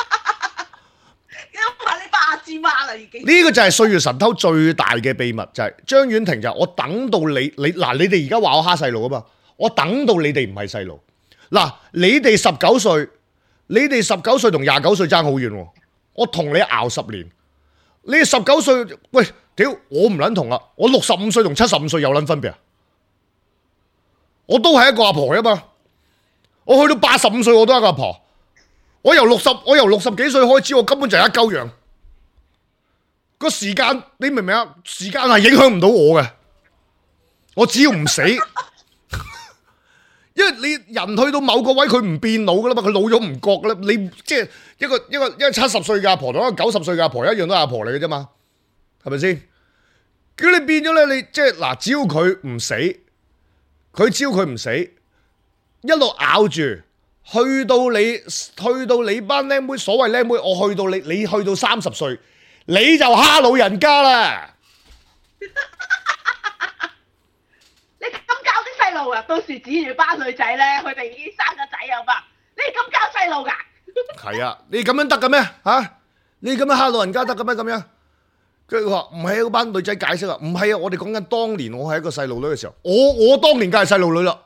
因為你八字媽啦已經。 呢個就係歲月神偷最大嘅秘密，就係、是、張婉婷就係我等到你你嗱，你哋而家話我蝦細路啊嘛，我等到你哋唔係細路嗱，你哋十九歲，你哋十九歲同廿九歲爭好遠喎，我同你熬十年，你哋十九歲喂。屌，我唔撚同啦！我六十五歲同七十五歲有撚分別啊！我都係一個阿婆啊嘛！我去到八十五歲我都係一個阿婆。我由六十，我由六十幾歲開始，我根本就係一鳩樣。個時間你明唔明啊？時間係影響唔到我嘅。我只要唔死，因為你人去到某個位，佢唔變老噶啦嘛，佢老咗唔覺噶啦。你即係一個一個一個七十歲嘅阿婆同一個九十歲嘅阿婆一樣都係阿婆嚟嘅啫嘛。係咪先？叫你變咗咧，你即係嗱，只要佢唔死，佢只要佢唔死，一路咬住，去到你，去到你班靚妹，所謂靚妹，我去到你，你去到三十歲，你就蝦老人家啦。 你咁教啲細路啊，到時指住班女仔咧，佢哋已經生咗仔啊嘛，你咁教細路噶？ 係啊，你咁樣得嘅咩？吓，你咁樣蝦老人家得嘅咩？咁樣？佢話唔係啊，嗰班女仔解釋啊，唔係啊，我哋講緊當年我係一個細路女嘅時候，我我當年梗係細路女啦，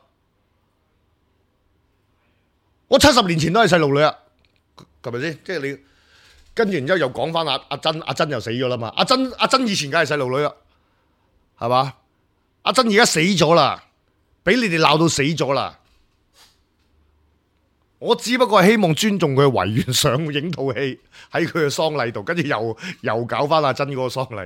我七十年前都係細路女啊，係咪先？即係你跟住然之後又講翻阿阿珍，阿珍又死咗啦嘛，阿珍阿珍以前梗係細路女啦，係嘛？阿珍而家死咗啦，俾你哋鬧到死咗啦。我只不過係希望尊重佢維園上映套戲喺佢嘅喪禮度，跟住又又搞翻阿珍嗰個喪禮。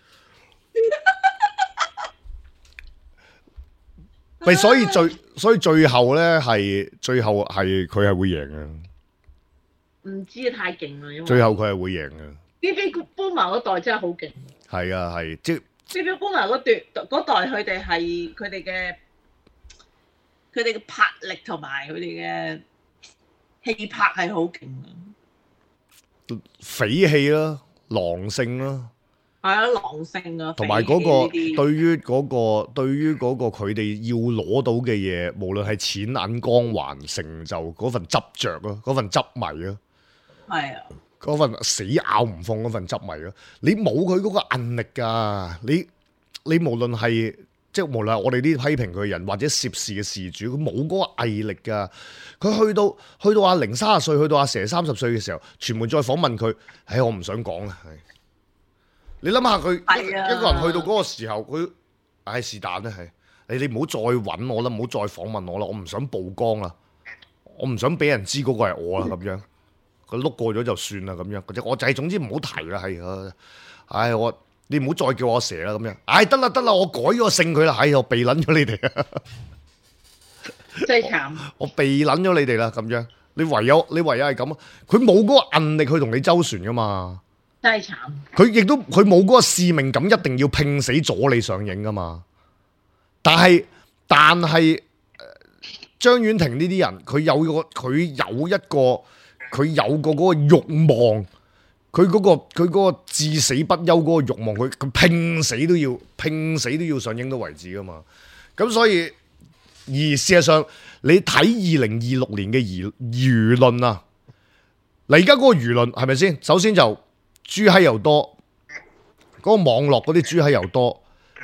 咪所以最所以最後咧係最後係佢係會贏嘅。 唔知太勁啦，因為最後佢係會贏嘅。 Baby Boomer 嗰代真係好勁。 係啊係，即係 Baby Boomer 嗰代嗰代佢哋係佢哋嘅佢哋嘅魄力同埋佢哋嘅。氣魄係好勁啊！ 匪氣啦，狼性啦， 係啊，狼性啊， 同埋嗰個對於嗰個對於嗰個佢哋要攞到嘅嘢，無論係錢銀光環成就嗰份執着啊，嗰份執迷啊， 係啊， 嗰份死咬唔放嗰份執迷啊，你冇佢嗰個韌力噶，你你無論係。即係無論係我哋啲批評佢嘅人，或者涉事嘅事主，佢冇嗰個毅力㗎。佢去到去到阿玲三十歲，去到阿蛇三十歲嘅時候，傳媒再訪問佢，唉，我唔想講啦。你諗下佢一個人去到嗰個時候，佢唉是但啦，係你你唔好再揾我啦，唔好再訪問我啦，我唔想曝光啦，我唔想俾人知嗰個係我啦咁樣。佢碌過咗就算啦咁樣，或者我就係總之唔好提啦，係唉我。你唔好再叫我蛇啦咁樣，唉得啦得啦，我改咗個姓佢啦，唉我避撚咗你哋啊， 真係慘， 我避撚咗你哋啦咁樣，你唯有你唯有係咁啊，佢冇嗰個韌力去同你周旋噶嘛， 真係慘， 佢亦都佢冇嗰個使命感，一定要拼死阻你上映噶嘛，但係但係張婉婷呢啲人，佢有個佢有一個佢有個嗰個慾望。佢嗰、嗰個佢嗰個至死不休嗰個慾望，佢佢拼死都要拼死都要上映到為止噶嘛。咁所以而事實上，你睇二零二六年嘅輿輿論啊，嗱而家嗰個輿論係咪先？首先就豬閪又多，嗰、嗰個網絡嗰啲豬閪又多，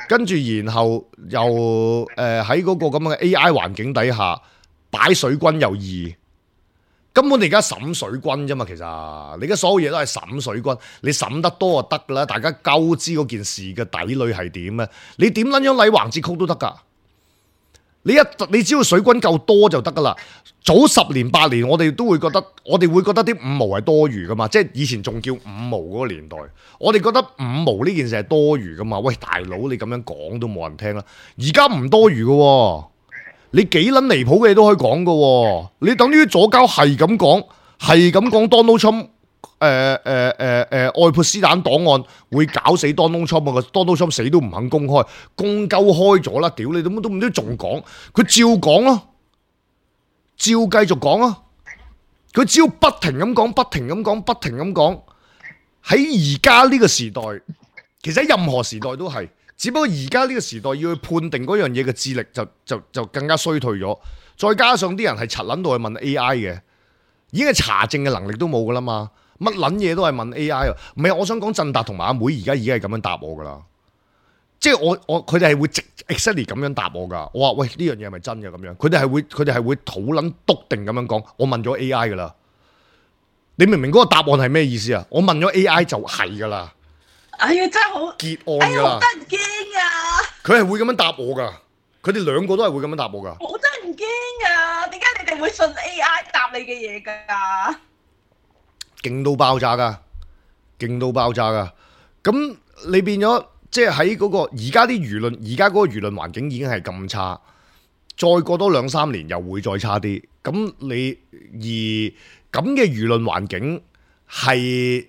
跟住然後又誒喺嗰個咁嘅 A I 環境底下擺水軍又易。根本你而家審水軍啫嘛，其實你而家所有嘢都係審水軍，你審得多就得噶啦，大家鳩知嗰件事嘅底裏係點啊？你點撚樣禮橫節曲都得噶，你一你只要水軍夠多就得噶啦。早十年八年我哋都會覺得，我哋會覺得啲五毛係多餘噶嘛，即係以前仲叫五毛嗰個年代，我哋覺得五毛呢件事係多餘噶嘛。喂，大佬你咁樣講都冇人聽啦，而家唔多餘噶喎。你幾撚離譜嘅嘢都可以講噶喎，你等於左膠係咁講，係咁講 Donald Trump 誒誒誒誒愛潑斯坦檔案會搞死 Donald Trump 啊，Donald Trump 死都唔肯公開，公鳩開咗啦，屌你都都唔知仲講，佢照講咯，照繼續講啊，佢只要不停咁講，不停咁講，不停咁講，喺而家呢個時代，其實喺任何時代都係。只不過而家呢個時代要去判定嗰樣嘢嘅智力就就就更加衰退咗，再加上啲人係柒撚到去問 A I 嘅，已經係查證嘅能力都冇噶啦嘛，乜撚嘢都係問 A I 啊！唔係，我想講振達同埋阿妹而家已經係咁樣答我噶啦，即係我我佢哋係會直 exactly 咁樣答我噶。我話喂，呢樣嘢係咪真嘅咁樣？佢哋係會佢哋係會好撚篤定咁樣講。我問咗 A I 噶啦，你明唔明嗰個答案係咩意思啊？我問咗 A I 就係噶啦。 哎呀，真係好結案㗎啦！ 好得人驚啊！ 佢係會咁樣答我㗎，佢哋兩個都係會咁樣答我㗎。 好得人驚啊！點解你哋會信 A I 答你嘅嘢㗎？ 勁到爆炸㗎，勁到爆炸㗎。咁你變咗即係喺嗰個而家啲輿論，而家嗰個輿論環境已經係咁差，再過多兩三年又會再差啲。咁你而咁嘅輿論環境係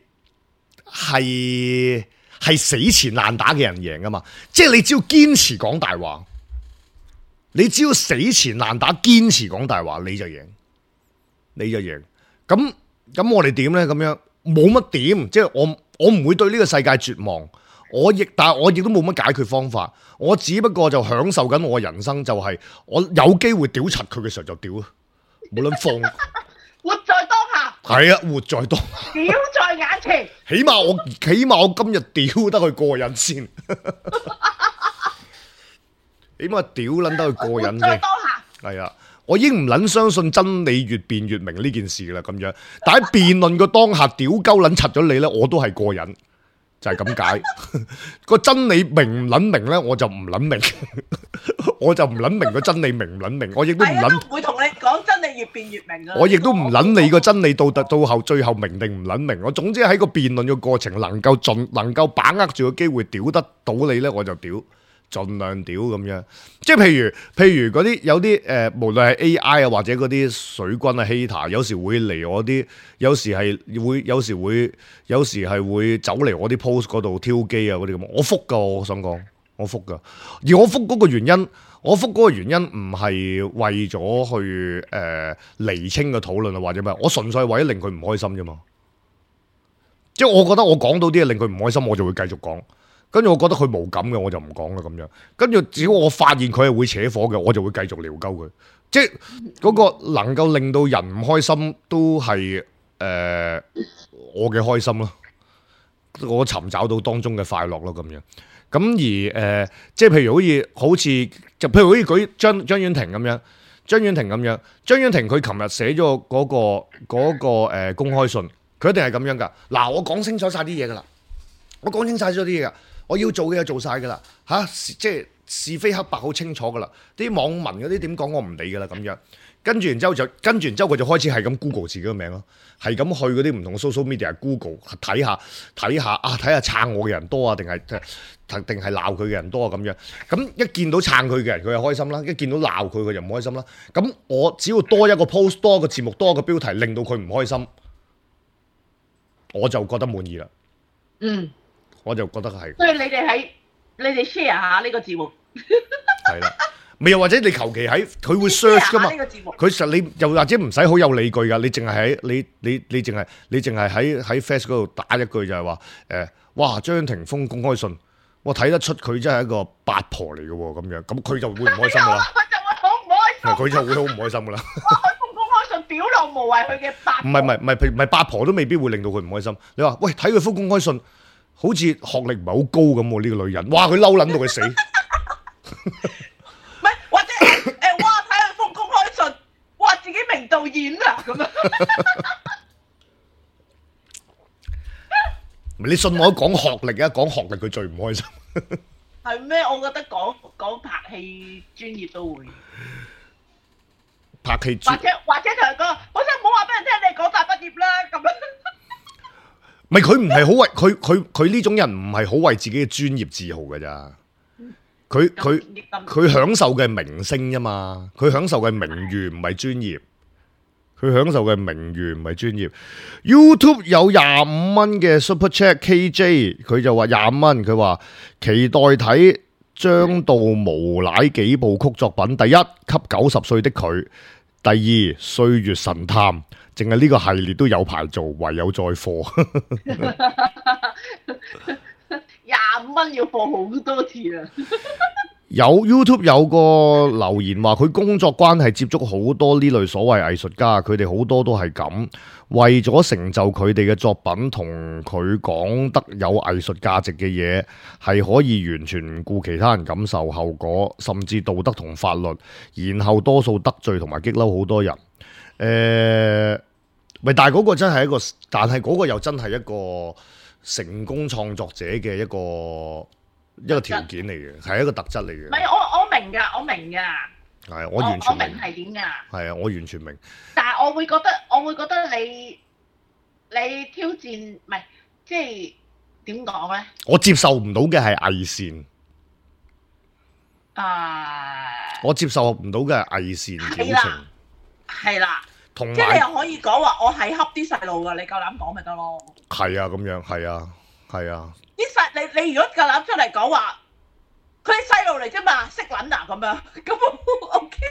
係。係死纏爛打嘅人贏噶嘛？即係你只要堅持講大話，你只要死纏爛打堅持講大話，你就贏，你就贏。咁咁我哋點呢？咁樣冇乜點，即係我我唔會對呢個世界絕望，我亦但係我亦都冇乜解決方法，我只不過就享受緊我嘅人生，就係我有機會屌柒佢嘅時候就屌，無論放。 活在當下， 係啊，活在當下， 屌在眼前。 起碼我起碼我今日屌得佢過癮先，起碼屌撚得佢過癮先。活在當下，係啊，我已經唔撚相信真理越辯越明呢件事啦，咁樣。但喺辯論個當下，屌鳩撚柒咗你咧，我都係過癮。就係咁解，個真理明唔撚明咧，我就唔撚明，我就唔撚明個真理明唔撚明，我亦都唔撚， 唔會同你講真理越變越明啊！ 我亦都唔撚理個真理到到後最後明定唔撚明，我總之喺個辯論嘅過程能夠盡能夠把握住個機會屌得到你咧，我就屌。盡量屌咁樣，即係譬如譬如嗰啲有啲誒、呃，無論係 A I 啊或者嗰啲水軍啊 hater，有時會嚟我啲，有時係會，有時會，有時係會走嚟我啲 post 嗰度挑機啊嗰啲咁，我覆噶，我想講，我覆噶，而我覆嗰個原因，我覆嗰個原因唔係為咗去誒、呃、釐清個討論啊或者咩，我純粹係為咗令佢唔開心啫嘛，即係我覺得我講到啲嘢令佢唔開心，我就會繼續講。跟住我覺得佢無感嘅，我就唔講啦咁樣。跟住只要我發現佢係會扯火嘅，我就會繼續撩鳩佢。即係嗰個能夠令到人唔開心，都係誒、呃、我嘅開心咯。我尋找到當中嘅快樂咯咁樣。咁而誒、呃，即係譬如好似好似就譬如好似舉張張婉婷咁樣，張婉婷咁樣，張婉婷佢琴日寫咗嗰個嗰、嗰個誒、呃、公開信，佢一定係咁樣㗎。嗱，我講清楚晒啲嘢㗎啦，我講清楚晒咗啲嘢㗎。我要做嘅嘢做晒噶啦，嚇、啊，即係是非黑白好清楚噶啦。啲網民嗰啲點講我唔理噶啦咁樣。跟住然之後就跟住然之後佢就開始係咁 Google 自己個名咯，係咁去嗰啲唔同嘅 social media Google 睇下睇下啊，睇下撐我嘅人多啊，定係定係鬧佢嘅人多啊咁樣。咁一見到撐佢嘅人佢就開心啦，一見到鬧佢佢就唔開心啦。咁我只要多一個 post 多一個節目多一個標題令到佢唔開心，我就覺得滿意啦。嗯。我就覺得係， 所以你哋喺你哋 share 下呢個節目， 係啦，咪又或者你求其喺佢會 search 噶嘛，佢實你又或者唔使好有理據噶，你淨係喺你你你淨係你淨係喺喺 Facebook 嗰度打一句就係話誒，哇張霆鋒公開信，我睇得出佢真係一個八婆嚟嘅喎，咁樣咁佢就會唔開心噶啦， 佢就會好唔開心， 佢就會好唔開心噶啦。 公開信表露無遺佢嘅八， 唔係唔係唔係唔係八婆都未必會令到佢唔開心。你話喂睇佢封公開信。 好似學歷唔係好高咁喎，呢、這個女人，哇佢嬲撚到佢死。 唔係或者誒、呃，哇睇佢封公開信，哇自己名導演啊咁樣。 你信我講學歷啊，講學歷佢最唔開心。 係咩？我覺得講講拍戲專業都會。 拍戲或者或者同佢講，好想唔好話俾人聽你港大畢業啦咁樣。 唔係佢唔係好為佢佢佢呢種人唔係好為自己嘅專業自豪㗎咋，佢佢佢享受嘅名聲啫嘛，佢享受嘅名譽唔係專業，佢享受嘅名譽唔係專業。YouTube 有廿五蚊嘅 Super Chat K J， 佢就話廿五蚊，佢話期待睇張道無賴幾部曲作品，第一給九十歲的佢，第二歲月神探，淨係呢個系列都有排做，唯有再貨。 廿五蚊要貨好多次啊！ 有 YouTube 有個留言話佢工作關係接觸好多呢類所謂藝術家，佢哋好多都係咁，為咗成就佢哋嘅作品同佢講得有藝術價值嘅嘢，係可以完全唔顧其他人感受後果，甚至道德同法律，然後多數得罪同埋激嬲好多人。誒、呃，咪但係嗰個真係一個，但係嗰個又真係一個成功創作者嘅一個。一個條件嚟嘅，係一個特質嚟嘅。 唔係我我明㗎，我明㗎。 係我完全我明係點㗎。 係啊，我完全明。 但係我會覺得，我會覺得你你挑戰唔係即係點講咧？ 我接受唔到嘅係偽善。 啊！ 我接受唔到嘅係偽善表情。 係啦。 同埋即係你又可以講話，我係恰啲細路㗎，你夠膽講咪得咯？ 係啊，咁樣係啊，係啊。 啲細你你如果夠膽出嚟講話，佢係細路嚟啫嘛，識撚啊咁樣，咁 O K。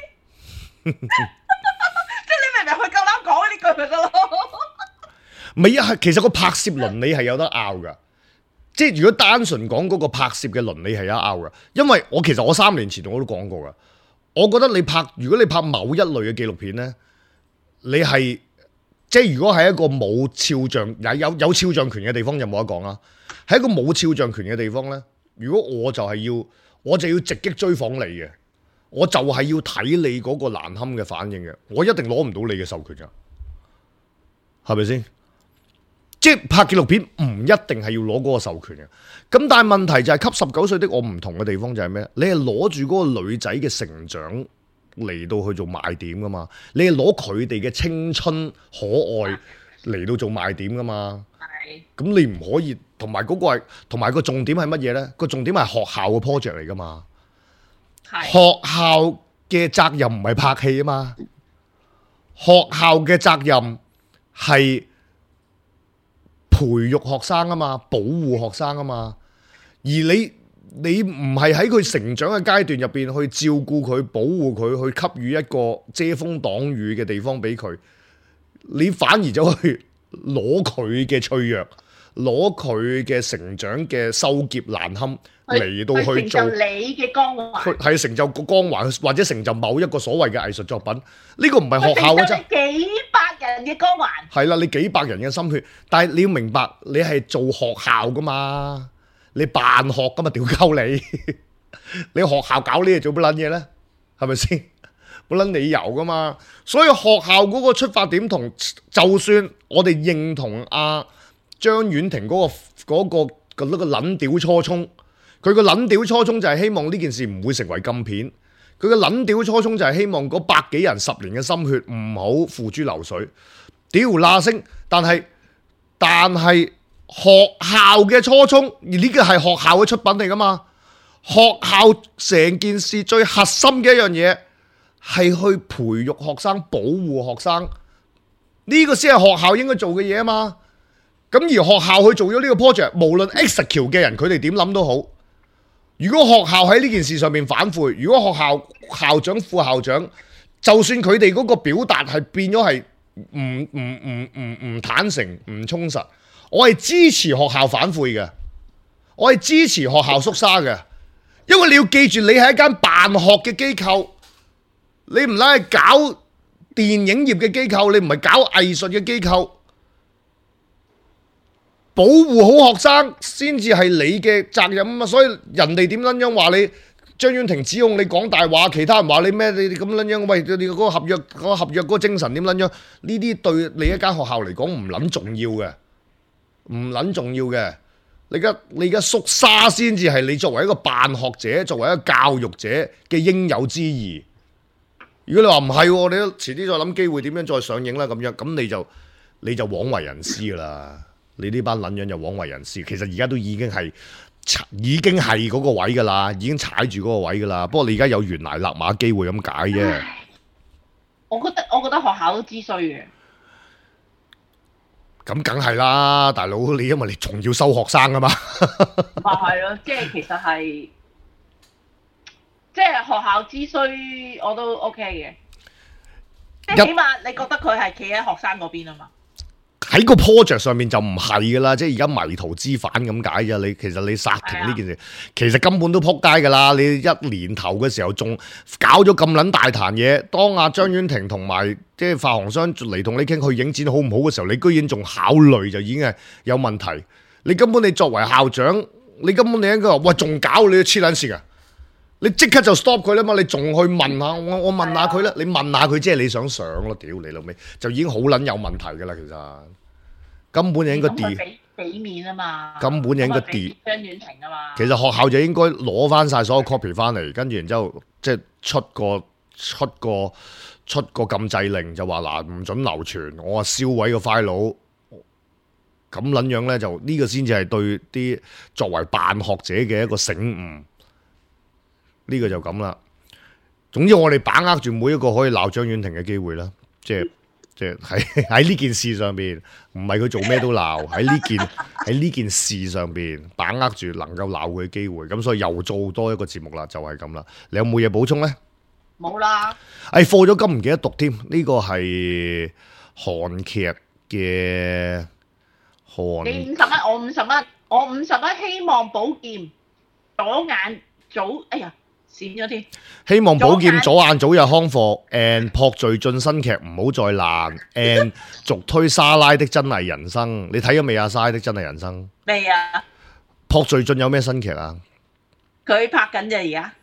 即係你明唔明？佢夠膽講呢句咪得咯？ 唔係啊，其實個拍攝倫理係有得拗噶。即係如果單純講嗰個拍攝嘅倫理係有得拗噶，因為我其實我三年前我都講過噶，我覺得你拍如果你拍某一類嘅紀錄片咧，你係即係如果係一個冇肖像有有有肖像權嘅地方就冇得講啦。喺一個冇肖像權嘅地方呢，如果我就係要，我就要直擊追訪你嘅，我就係要睇你嗰個難堪嘅反應嘅，我一定攞唔到你嘅授權㗎，係咪先？即係拍紀錄片唔一定係要攞嗰個授權嘅，咁但係問題就係給十九歲的我唔同嘅地方就係咩？你係攞住嗰個女仔嘅成長嚟到去做賣點㗎嘛？你係攞佢哋嘅青春可愛嚟到做賣點㗎嘛？咁你唔可以，同埋嗰個係，同埋個重點係乜嘢呢？個重點係學校嘅 project 嚟噶嘛？學校嘅責任唔係拍戲啊嘛，學校嘅責任係培育學生啊嘛，保護學生啊嘛。而你你唔係喺佢成長嘅階段入邊去照顧佢、保護佢、去給予一個遮風擋雨嘅地方俾佢，你反而就去攞佢嘅脆弱，攞佢嘅成長嘅羞澀難堪嚟到去做成就你嘅光環， 係成就個光環，或者成就某一個所謂嘅藝術作品。呢個唔係學校嘅啫， 成就你幾百人嘅光環。係啦，你幾百人嘅心血，但係你要明白，你係做學校噶嘛，你辦學噶嘛，屌鳩你！你學校搞呢嘢做乜撚嘢咧？係咪先？冇撚理由噶嘛，所以學校嗰個出發點同，就算我哋認同阿張婉婷嗰個嗰個嗰個撚屌初衷，佢個撚屌初衷就係希望呢件事唔會成為禁片，佢個撚屌初衷就係希望嗰百幾人十年嘅心血唔好付諸流水，屌嗱聲，但係但係學校嘅初衷，而呢個係學校嘅出品嚟噶嘛，學校成件事最核心嘅一樣嘢，係去培育學生、保護學生，呢個先係學校應該做嘅嘢啊嘛。咁而學校去做咗呢個 project， 無論 execute 嘅人佢哋點諗都好。如果學校喺呢件事上面反悔，如果學校校長、副校長，就算佢哋嗰個表達係變咗係唔唔唔唔唔坦誠、唔充實，我係支持學校反悔嘅，我係支持學校縮沙嘅，因為你要記住，你係一間辦學嘅機構。你唔係搞電影業嘅機構，你唔係搞藝術嘅機構， 保護好學生先至係你嘅責任啊嘛，所以人哋點撚樣話你張婉婷指控你講大話，其他人話你咩？你咁撚樣，喂，你嗰個合約嗰個合約嗰個精神點撚樣？呢啲對你一間學校嚟講唔撚重要嘅，唔撚重要嘅。你而家你而家縮沙先至係你作為一個辦學者、作為一個教育者嘅應有之義。如果你話唔係喎，你都遲啲再諗機會點樣再上映啦咁樣，咁你就你就枉為人師噶啦。你呢班撚樣就枉為人師。其實而家都已經係已經係嗰個位噶啦，已經踩住嗰個位噶啦。不過你而家有懸崖勒馬機會咁解啫。 我覺得我覺得學校都知衰嘅。 咁梗係啦，大佬你因為你仲要收學生啊嘛。 咪係咯，即係其實係，即係學校之衰我都 OK 嘅，即係起碼你覺得佢係企喺學生嗰邊啊嘛。 喺個 project 上面就唔係噶啦，即係而家迷途知返咁解啫。你其實你殺停呢件事，其實根本都撲街噶啦。你一年頭嘅時候仲搞咗咁撚大壇嘢，當阿張婉婷同埋即係發行商嚟同你傾去影展好唔好嘅時候，你居然仲考慮就已經係有問題。你根本你作為校長，你根本你應該話喂仲搞你黐撚線噶，你即刻就 stop 佢啦嘛。你仲去問下我，我問下佢啦。你問下佢即係你想上咯，屌你老味，就已經好撚有問題噶啦。其實根本就應該 delete 俾俾面啊嘛， 根本就應該 delete 張婉婷啊嘛。 其實學校就應該攞翻晒所有 copy 翻嚟，跟住然之後即係出個出個出個禁制令，就話嗱唔准流傳，我話燒毀個 file，咁撚樣咧就呢個先至係對啲作為辦學者嘅一個醒悟。呢個就咁啦。總之我哋把握住每一個可以鬧張婉婷嘅機會啦，即係。即係喺喺呢件事上邊，唔係佢做咩都鬧，喺呢件喺呢件事上邊把握住能夠鬧佢嘅機會，咁所以又做多一個節目啦，就係咁啦。你有冇嘢補充呢？ 冇啦。 哎，課咗金唔記得讀添，呢個係韓劇嘅韓。 你五十蚊，我五十蚊，我五十蚊，希望寶劍左眼早，哎呀！閃咗添， 希望寶劍左眼早日康復 ，and 朴敘俊新劇唔好再爛 ，and 續推莎拉的真偽人生。你睇咗未啊？莎拉的真偽人生未啊？ 朴敘俊有咩新劇啊？ 佢拍緊啫，而家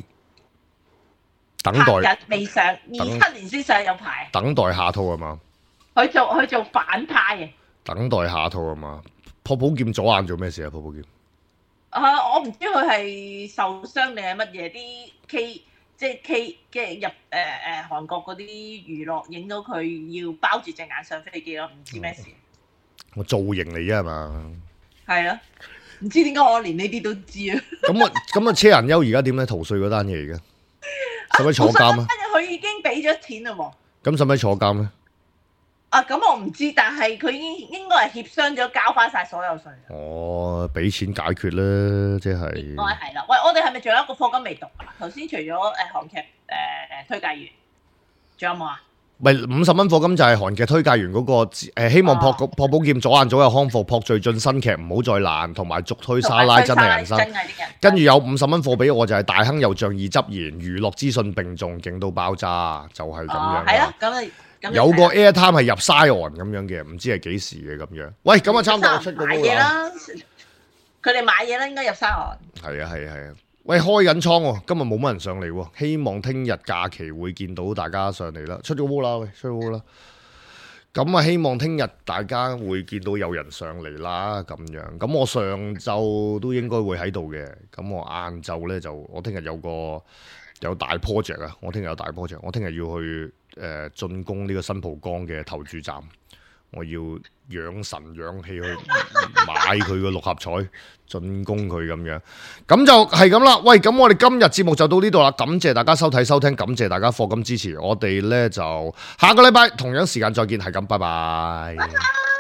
等待未上，二七年先上有排。 等待下套啊嘛？ 佢做佢做反派嘅。 等待下套啊嘛？朴寶劍左眼做咩事啊？朴寶劍？ 啊！我唔知佢係受傷定係乜嘢，啲 K 即係 K 即係入誒誒、呃、韓國嗰啲娛樂影到佢要包住隻眼上飛機咯，唔知咩事。 我造型嚟啫係嘛？ 係啊，唔知點解我連呢啲都知啊！ 咁啊咁啊，車銀優而家點咧？逃稅嗰單嘢而家使唔使坐監啊？ 佢已經俾咗錢啦喎。 咁使唔使坐監咧？ 啊，咁我唔知，但係佢已經應該係協商咗交翻晒所有稅。 哦，俾錢解決啦，即係。 應該係啦。喂，我哋係咪仲有一個課金未讀啊？頭先除咗誒韓劇誒誒推介員，仲有冇啊？ 咪五十蚊課金就係韓劇推介員嗰個誒，希望朴朴寶劍左眼早日康復，朴敘俊新劇唔好再爛，同埋續推莎拉真係人生。跟住有五十蚊課俾我，就係大亨又仗義執言，娛樂資訊並重，勁到爆炸，就係咁樣。 係啦，咁啊。 有個 Airtime 係入 Sion 咁樣嘅，唔知係幾時嘅咁樣。喂，咁啊差唔多出個波啦。 佢哋買嘢啦，應該入 Sion。 係啊係啊係啊。喂，開緊倉喎，今日冇乜人上嚟喎，希望聽日假期會見到大家上嚟啦。出咗波啦，喂，出咗波啦。咁啊，希望聽日大家會見到有人上嚟啦，咁樣。咁我上晝都應該會喺度嘅，咁我晏晝咧就我聽日有個有大 project 啊，我聽日有大 project，我聽日要去。誒進攻呢個新蒲崗嘅投注站，我要養神養氣去買佢個六合彩，進攻佢咁樣，咁就係咁啦。喂，咁我哋今日節目就到呢度啦，感謝大家收睇收聽，感謝大家課金支持，我哋呢就下個禮拜同樣時間再見，係咁，拜拜。